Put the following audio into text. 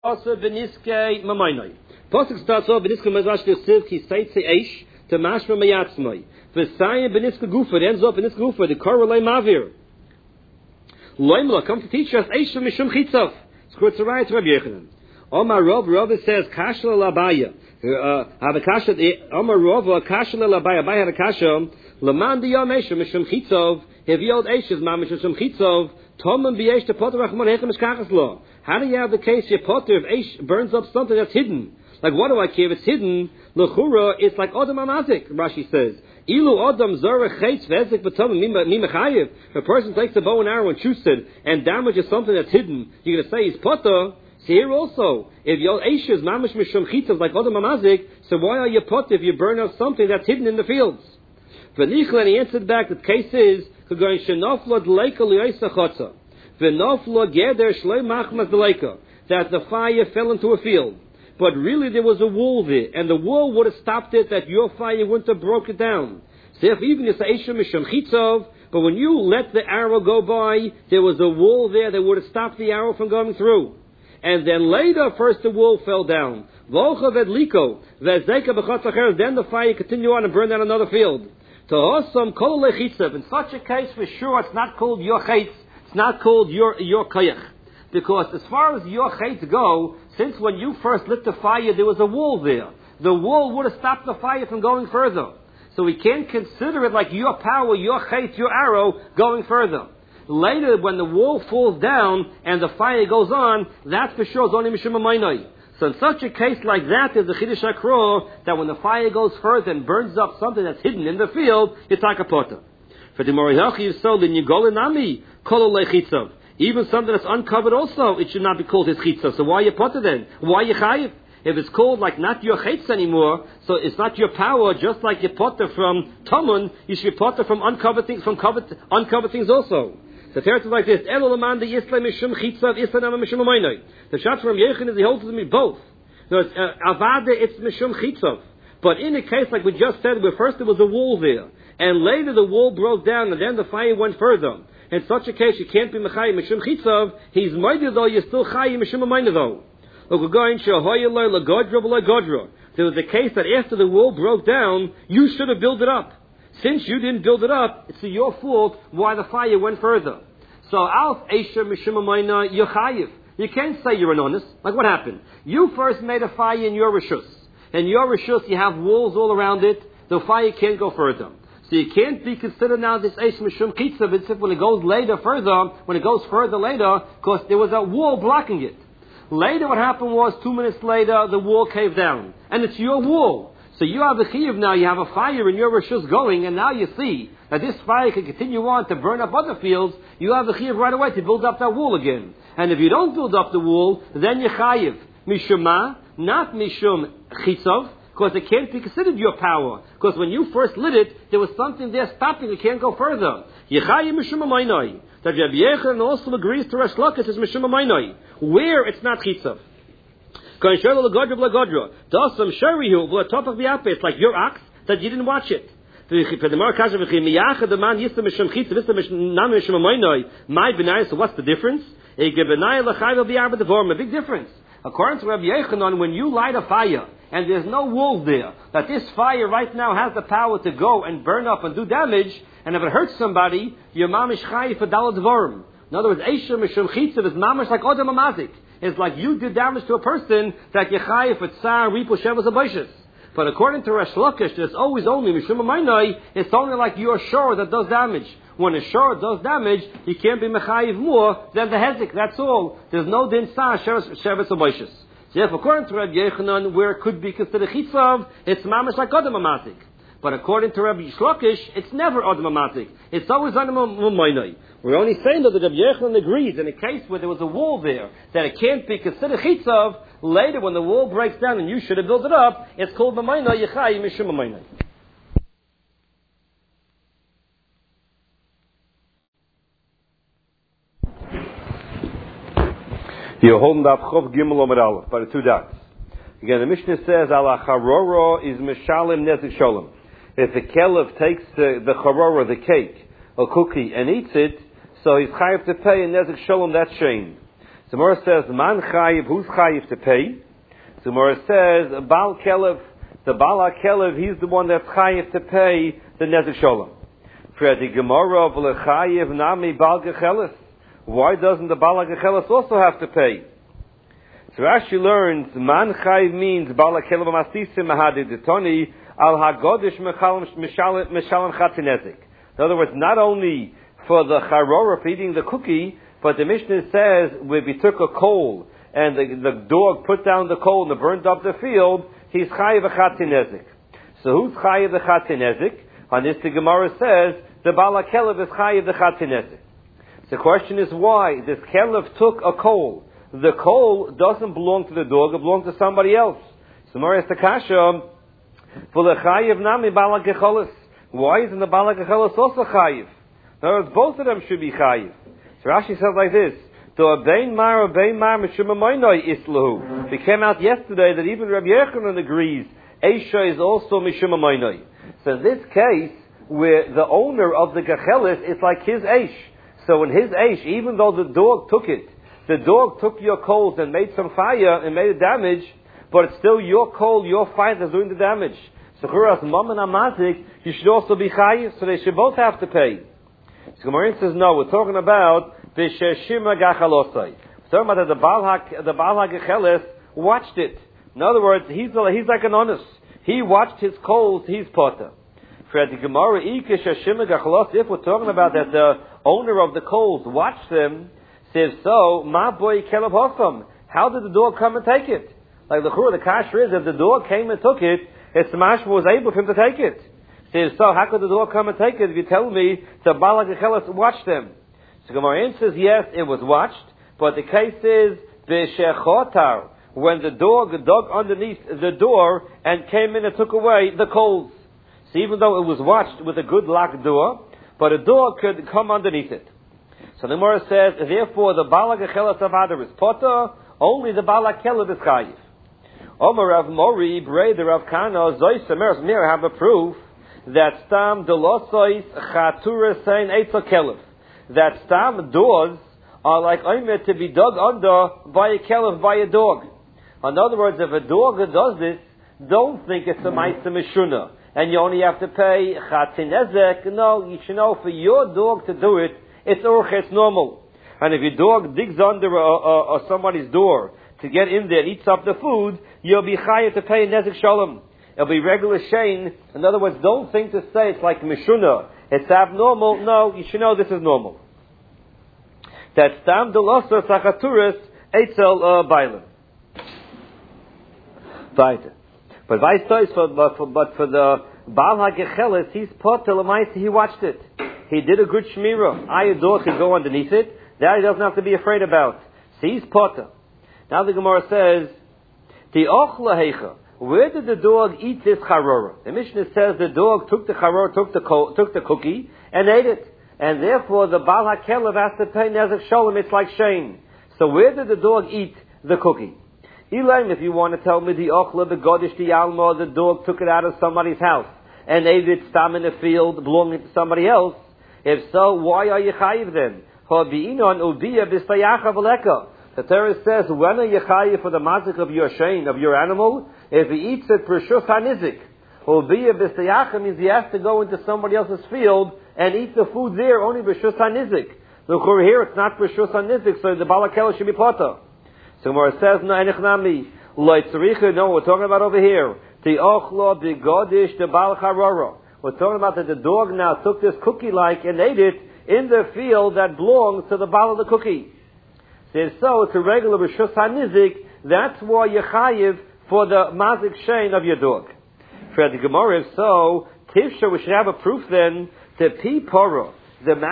Also beniske mamaynoi. Pasuk starts off beniske mazash yosef ki seitze eish to mashma mayatzmoi. V'sayim beniske gufa. It ends up beniske gufa. The korolei mavir. Loimla come to teach us eish mishum chitzov. It's quotes a right to Rabbi Yechanan. Omar Rav says kasha labaya. Have a kasha. Omar Rav kasha labaya. Abai had a kasha. Laman diyam eish mishum chitzov. If yod eish is mamish mishum chitzov. Tomam b'yesh to poter rachman hechem mishkachas lo. How do you have the case your potter if eish burns up something that's hidden? Like what do I care if it's hidden? L'chura, it's like Adam Amazik, Rashi says. Ilu Adam zara chetz vezik b'tomam mi mechayev. If a person takes a bow and arrow and shoots it and damages something that's hidden, you're going to say he's potter. See here also, if your eish is mamish mishum chitzav like Adam Amazik, so why are you potter if you burn up something that's hidden in the fields? V'nichel, and he answered back, the case is, that the fire fell into a field. But really there was a wall there, and the wall would have stopped it, that your fire wouldn't have broke it down. So if even it's Eisha Misham Chitzov, but when you let the arrow go by, there was a wall there that would have stopped the arrow from going through. And then later, first the wall fell down. Then the fire continued on and burned down another field. In such a case, for sure, it's not called your chetz, it's not called your koyach. Because as far as your chetz go, since when you first lit the fire, there was a wall there. The wall would have stopped the fire from going further. So we can't consider it like your power, your chetz, your arrow, going further. Later, when the wall falls down and the fire goes on, that's for sure, it's only mishum amaynoi. So in such a case like that, there's a Chiddush HaKro, that when the fire goes further and burns up something that's hidden in the field, you take a potter. For the Morihachi you sold in Yigolinami, Kololei Chitzav. Even something that's uncovered also, it should not be called his Chitzav. So why you potter then? Why you chayiv? If it's called like not your Chitz anymore, so it's not your power, just like you potter from Tamun, you should potter from uncovered things, from uncovered things also. The teretz is like this: the shot from Yechin is he holds with me both. Avada it's mishum chitzav, but in a case like we just said, where first there was a wall there, and later the wall broke down, and then the fire went further. In such a case, you can't be mechayim mishum chitzav. He's mighty though, you're still chayim mishum amayna though. There was a case that after the wall broke down, you should have built it up. Since you didn't build it up, it's your fault why the fire went further. So, Alf Eisha Mishum Amayna Yochayiv. You can't say you're an honest. Like what happened? You first made a fire in your Rishus. In your Rishus, you have walls all around it. The fire can't go further. So you can't be considered now this Eisha Mishum Kitzav. It's when it goes further later, because there was a wall blocking it. Later what happened was, 2 minutes later, the wall caved down. And it's your wall. So you have the chiyuv now, you have a fire in your rishus going, and now you see that this fire can continue on to burn up other fields. You have the chiyuv right away to build up that wall again. And if you don't build up the wall, then you chayiv mishuma, not mishum chitzov, because it can't be considered your power. Because when you first lit it, there was something there stopping, it can't go further. Yechayiv mishum amaynoi. That Rabbi Yechanan also agrees to Resh Lakish is mishum amaynoi, where it's not chitzov. It's like your ox that you didn't watch it. So what's the difference? A big difference. According to Rabbi Yechanan, when you light a fire and there's no walls there, that this fire right now has the power to go and burn up and do damage, and if it hurts somebody, your mamish chayiv for dalad dvorim. In other words, Eisha Mishum Chitzav is mamish like Odom Amazik. It's like you did damage to a person that you chayiv for tsar, ripo, shevas, abayshis. But according to Resh Lakish, there's always only Mishum Amaynai, it's only like your shore that does damage. When a shore does damage, you can't be mechayiv more than the hezik, that's all. There's no din tsar, shevas, abayshis. So if according to Rabbi Yechanan, where it could be considered Chitzav, it's mamish like Odom Amazik. But according to Rabbi Shlokish, it's never Adam Amatik. It's always Adam Amaynai. We're only saying that Rabbi Yechanan agrees in a case where there was a wall there, that it can't be considered Chitzav. Later, when the wall breaks down and you should have built it up, it's called Amaynai Yechai Mishum Amaynai. You're holding up Chov Gimel Amud Aleph by the 2 dots. Again, the Mishnah says, Ala Charora is Mishalim Nezik Sholem. If the Kelev takes the Charora, the cake, or cookie, and eats it, so he's chayav to pay a Nezik Sholem that shame. So Gemara says, Man chayiv, who's chayiv to pay? So Gemara says, Baal Kelev, the Baal HaKelev, he's the one that's chayiv to pay the Nezek Sholem. For the Gemara of Lechayiv Nami Baal Gecheles, why doesn't the Baal HaGecheles also have to pay? So Rashi learns, Man chayiv means Baal HaKelev Masisim Mahadi Detoni Al HaGodish Meshalem Chatzin Nezek. In other words, not only for the charora, for eating the cookie, but the Mishnah says, if he took a coal, and the dog put down the coal and burned up the field, he's chayiv a chatzin nezek. So who's chayiv the chatzin nezek? On this the Gemara says, the Baal HaKelev is chayiv the chatzin nezek. So the question is why? This Kelev took a coal. The coal doesn't belong to the dog, it belongs to somebody else. So Gemara says, Kasha, for the chayiv nami Baal HaGecheles. Why isn't the Baal HaGecheles also chayiv? In other words, both of them should be chayiv. So Rashi says like this, it came out yesterday that even Rabbi Yochanan agrees, Eisha is also Mishum Amaynoi. So in this case, where the owner of the Gecheles is like his Eish. So in his Eish, even though the dog took it, the dog took your coals and made some fire and made a damage, but it's still your coal, your fire that's doing the damage. So Churas Mom and Amazik, you should also be chayiv, so they should both have to pay. So Gemara says, no, we're talking about B'sheshima Gachalosai. We're talking about that the Baal HaGecheles watched it. In other words, he's like an honest. He watched his coals, he's potter. For the Gemara, if we're talking about that the owner of the coals watched them, says so, Ma boy Kelev Hosam. How did the dog come and take it? Like the kasher is, if the dog came and took it, it's Mashma was able for him to take it. Says so, how could the dog come and take it if you tell me the Baal HaGecheles watched them? So Gemara says, yes, it was watched, but the case is the shechotar, when the dog dug underneath the door and came in and took away the coals. So even though it was watched with a good locked door, but a dog could come underneath it. So the Gemara says, therefore the Baal HaGecheles Avada is potter, only the Baal HaKelev is chayiv. Omer Rav Mori, Brei the Rav Kana, Zoy Semeres Mir have a proof that stam delosois chatura sein eitzel kelev. That stam doors are like oimet to be dug under by a kelev, by a dog. In other words, if a dog does this, don't think it's a ma'aseh mishuna, and you only have to pay chatzin nezek. No, you should know for your dog to do it, it's urche, it's normal. And if your dog digs under somebody's door to get in there and eats up the food, you'll be chayav to pay nezek shalom. It'll be regular shein. In other words, don't think to say it's like mishuna, it's abnormal. No, you should know this is normal. That stam delosa sachaturis eitzel bailim. Weiter. But for the Baal HaGecheles, he's potter l'maaseh, he watched it. He did a good shmira. A dog could go underneath it. That he doesn't have to be afraid about. So he's potter. Now the Gemara says, the ochla heicha. Where did the dog eat this charora? The Mishnah says the dog took the charora, took the cookie, and ate it. And therefore the Baal HaKelev has to pay nezek sholem. It's like shame. So where did the dog eat the cookie? Elaim, if you want to tell me the ochla, the godish, the alma, the dog took it out of somebody's house and ate it stam in the field belonging to somebody else. If so, why are you chayiv then? The Torah says, when are you chayiv for the mazik of your shein, of your animal? If he eats it, preshus hanizik. Ubiyah b'stayacha means he has to go into somebody else's field and eat the food there, only preshus hanizik. Look over here, it's not preshus hanizik, so the Baal HaKelev should be potter. So Gemara says, no, enechnami, loy tzricha, no, we're talking about over here. The ochlo, the godish, the Baal Charora. We're talking about that the dog now took this cookie-like and ate it in the field that belongs to the Baal of the cookie. So it's a regular Rishus HaNizik, that's why you're chayiv for the mazik shein of your dog. For the Gemara, if so, Tifsha, we should have a proof then, the pi poro, the